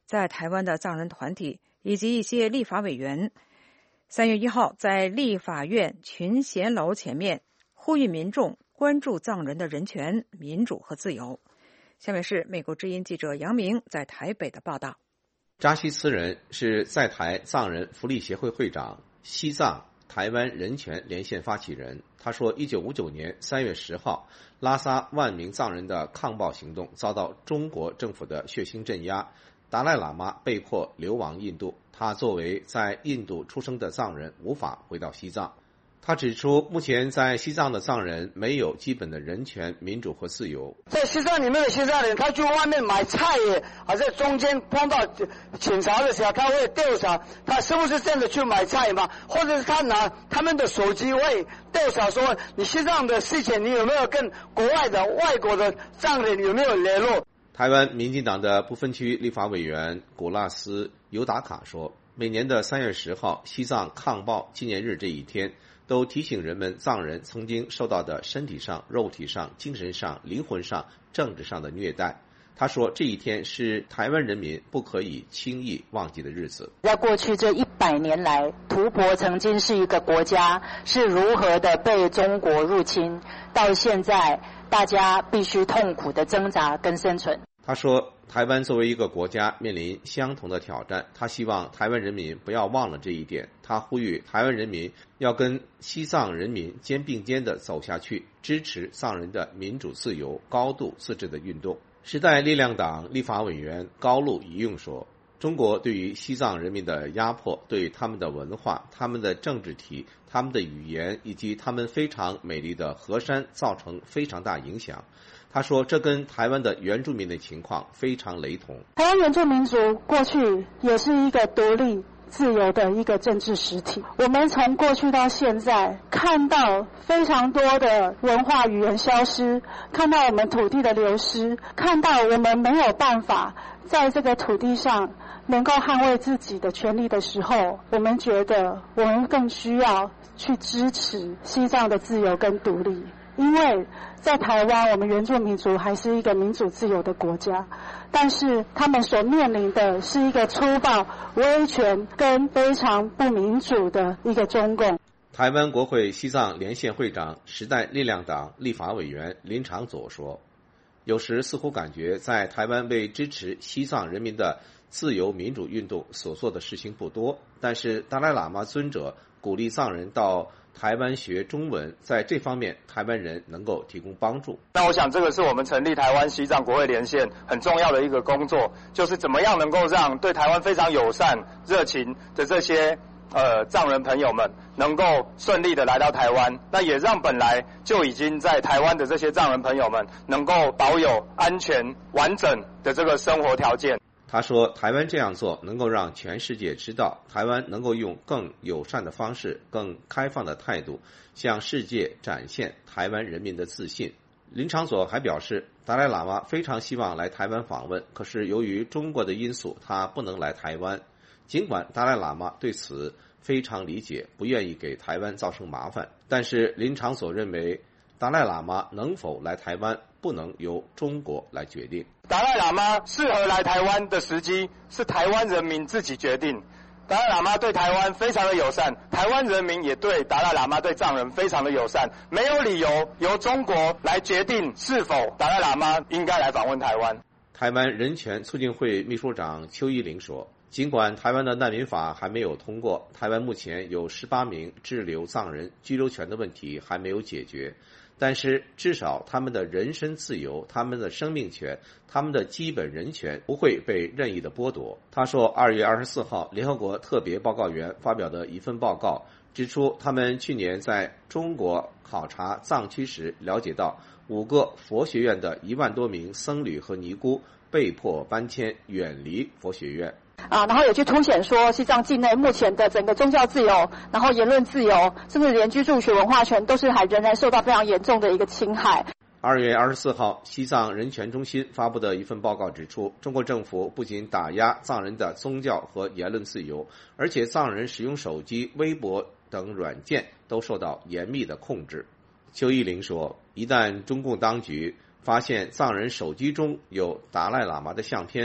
在台湾的藏人团体以及一些立法委员，三月一号在立法院群贤楼前面呼吁民众关注藏人的人权、民主和自由。下面是美国之音记者杨明在台北的报道。 扎西慈人是在台藏人福利协会会长，西藏台湾人权连线发起人。他说一九五九年三月十号，拉萨万名藏人的抗暴行动遭到中国政府的血腥镇压，达赖喇嘛被迫流亡印度。他作为在印度出生的藏人，无法回到西藏。他指出，目前在西藏的藏人没有基本的人权、民主和自由。 在西藏里面的西藏人，他去外面买菜耶，还在中间碰到警察的时候，他会调查他是不是真的去买菜嘛？或者是他拿他们的手机会调查说，你西藏的事情，你有没有跟国外的外国的藏人有没有联络？ 台湾民进党的不分区立法委员古拉斯尤达卡说，每年的三月十号，西藏抗暴纪念日这一天，都提醒人们藏人曾经受到的身体上、肉体上、精神上、灵魂上、政治上的虐待。他说，这一天是台湾人民不可以轻易忘记的日子。 在过去这一百年来，吐蕃曾经是一个国家，是如何的被中国入侵，到现在大家必须痛苦的挣扎跟生存。 他说，台湾作为一个国家面临相同的挑战，他希望台湾人民不要忘了这一点。他呼吁台湾人民要跟西藏人民肩并肩地走下去，支持藏人的民主自由、高度自治的运动。时代力量党立法委员高路一用说，中国对于西藏人民的压迫，对他们的文化、他们的政治体、他们的语言以及他们非常美丽的河山造成非常大影响。他说，这跟台湾的原住民的情况非常雷同。 台湾原住民族过去也是一个独立自由的一个政治实体。我们从过去到现在看到非常多的文化语言消失，看到我们土地的流失，看到我们没有办法在这个土地上能够捍卫自己的权利的时候，我们觉得我们更需要去支持西藏的自由跟独立。因为在台湾，我们原住民族还是一个民主自由的国家，但是他们所面临的是一个粗暴、威权跟非常不民主的一个中共。 台湾国会西藏连线会长、时代力量党立法委员林长佐说，有时似乎感觉在台湾为支持西藏人民的自由民主运动所做的事情不多，但是达赖喇嘛尊者鼓励藏人到台湾学中文，在这方面台湾人能够提供帮助。 那我想这个是我们成立台湾西藏国会连线很重要的一个工作，就是怎么样能够让对台湾非常友善热情的这些呃藏人朋友们能够顺利的来到台湾，那也让本来就已经在台湾的这些藏人朋友们能够保有安全完整的这个生活条件。 他说，台湾这样做能够让全世界知道，台湾能够用更友善的方式、更开放的态度向世界展现台湾人民的自信。林长佐还表示，达赖喇嘛非常希望来台湾访问，可是由于中国的因素，他不能来台湾。尽管达赖喇嘛对此非常理解，不愿意给台湾造成麻烦，但是林长佐认为，达赖喇嘛能否来台湾不能由中国来决定。 达赖喇嘛适合来台湾的时机是台湾人民自己决定。达赖喇嘛对台湾非常的友善，台湾人民也对达赖喇嘛对藏人非常的友善，没有理由由中国来决定是否达赖喇嘛应该来访问台湾。 台湾人权促进会秘书长邱依玲说，尽管台湾的难民法还没有通过，台湾目前有十八名滞留藏人居留权的问题还没有解决，但是至少他们的人身自由、他们的生命权、他们的基本人权不会被任意的剥夺。他说，二月二十四号，联合国特别报告员发表的一份报告指出，他们去年在中国考察藏区时了解到，五个佛学院的一万多名僧侣和尼姑被迫搬迁远离佛学院。 啊，然后也去凸显说，西藏境内目前的整个宗教自由，然后言论自由，甚至连居住权、文化权，都是还仍然受到非常严重的一个侵害。 二月二十四号，西藏人权中心发布的一份报告指出，中国政府不仅打压藏人的宗教和言论自由，而且藏人使用手机、微博等软件都受到严密的控制。邱依玲说，一旦中共当局发现藏人手机中有达赖喇嘛的相片，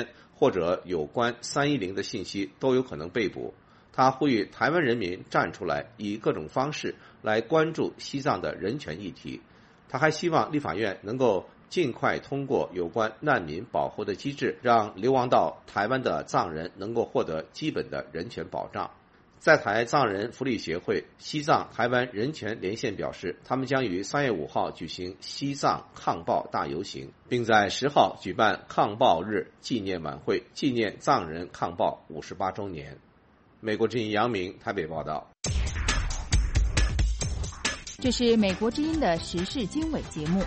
或者有关三一零的信息都有可能被捕。他呼吁台湾人民站出来，以各种方式来关注西藏的人权议题。他还希望立法院能够尽快通过有关难民保护的机制，让流亡到台湾的藏人能够获得基本的人权保障。在台藏人福利协会西藏台湾人权连线表示，他们将于三月五号举行西藏抗暴大游行，并在十号举办抗暴日纪念晚会，纪念藏人抗暴五十八周年。美国之音杨明台北报道。 这是美国之音的时事经纬节目。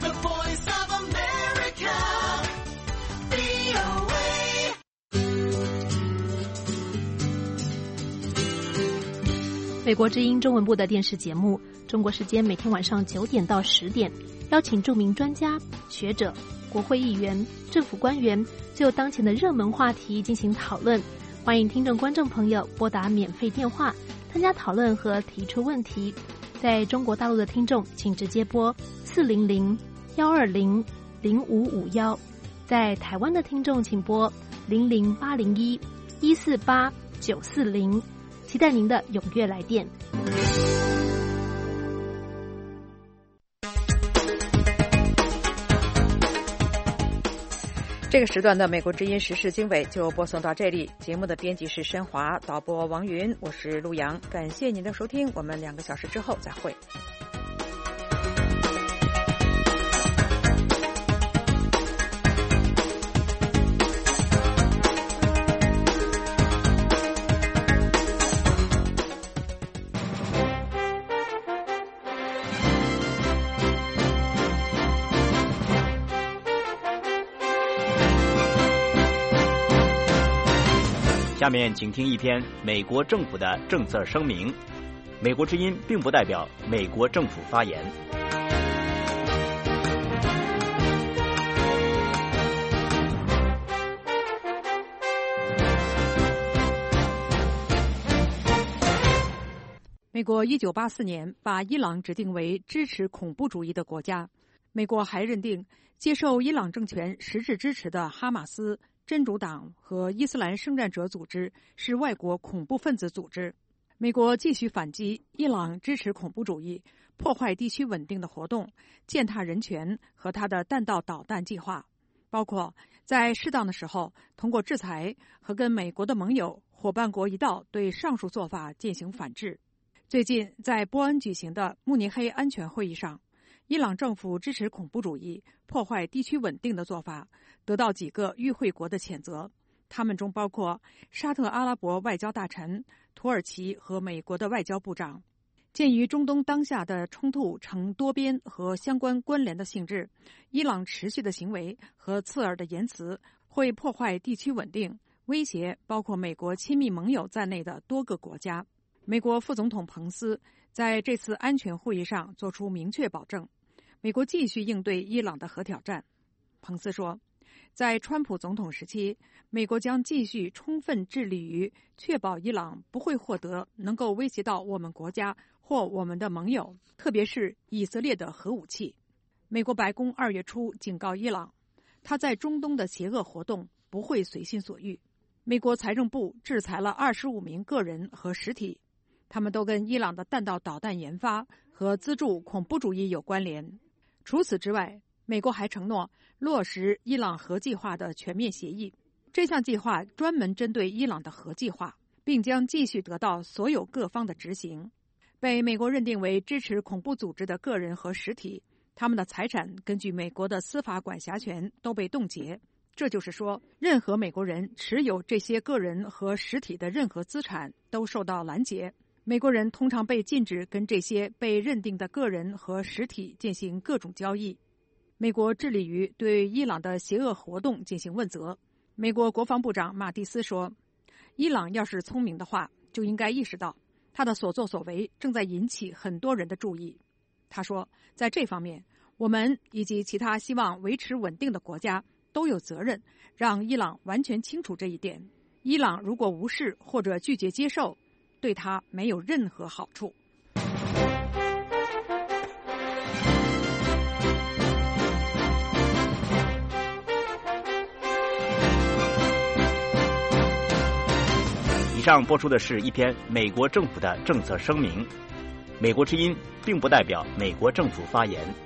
美国之音中文部的电视节目，中国时间每天晚上九点到十点，邀请著名专家、学者、国会议员、政府官员就当前的热门话题进行讨论。欢迎听众观众朋友拨打免费电话参加讨论和提出问题。在中国大陆的听众，请直接拨四零零幺二零零五五幺；在台湾的听众，请拨零零八零一一四八九四零。期待您的踊跃来电。 这个时段的美国之音时事经纬就播送到这里。节目的编辑是申华，导播王云，我是陆阳。感谢您的收听，我们两个小时之后再会。 下面请听一篇美国政府的政策声明。美国之音并不代表美国政府发言。 美国一九八四年把伊朗指定为支持恐怖主义的国家。美国还认定接受伊朗政权实质支持的哈马斯、真主党和伊斯兰圣战者组织是外国恐怖分子组织。美国继续反击伊朗支持恐怖主义、破坏地区稳定的活动、践踏人权和他的弹道导弹计划，包括在适当的时候通过制裁和跟美国的盟友、伙伴国一道对上述做法进行反制。最近在波恩举行的慕尼黑安全会议上，伊朗政府支持恐怖主义、破坏地区稳定的做法得到几个与会国的谴责，他们中包括沙特阿拉伯外交大臣、土耳其和美国的外交部长。鉴于中东当下的冲突呈多边和相关关联的性质，伊朗持续的行为和刺耳的言辞会破坏地区稳定，威胁包括美国亲密盟友在内的多个国家。美国副总统彭斯在这次安全会议上作出明确保证，美国继续应对伊朗的核挑战。彭斯说，在川普总统时期，美国将继续充分致力于确保伊朗不会获得能够威胁到我们国家或我们的盟友，特别是以色列的核武器。美国白宫二月初警告伊朗，他在中东的邪恶活动不会随心所欲。美国财政部制裁了二十五名个人和实体，他们都跟伊朗的弹道导弹研发和资助恐怖主义有关联。除此之外，美国还承诺落实伊朗核计划的全面协议。这项计划专门针对伊朗的核计划，并将继续得到所有各方的执行。被美国认定为支持恐怖组织的个人和实体，他们的财产根据美国的司法管辖权都被冻结。这就是说，任何美国人持有这些个人和实体的任何资产都受到拦截。美国人通常被禁止跟这些被认定的个人和实体进行各种交易。美国致力于对伊朗的邪恶活动进行问责。美国国防部长马蒂斯说，伊朗要是聪明的话，就应该意识到他的所作所为正在引起很多人的注意。他说，在这方面，我们以及其他希望维持稳定的国家都有责任让伊朗完全清楚这一点。伊朗如果无视或者拒绝接受，对他没有任何好处。 上播出的是一篇美国政府的政策声明，美国之音并不代表美国政府发言。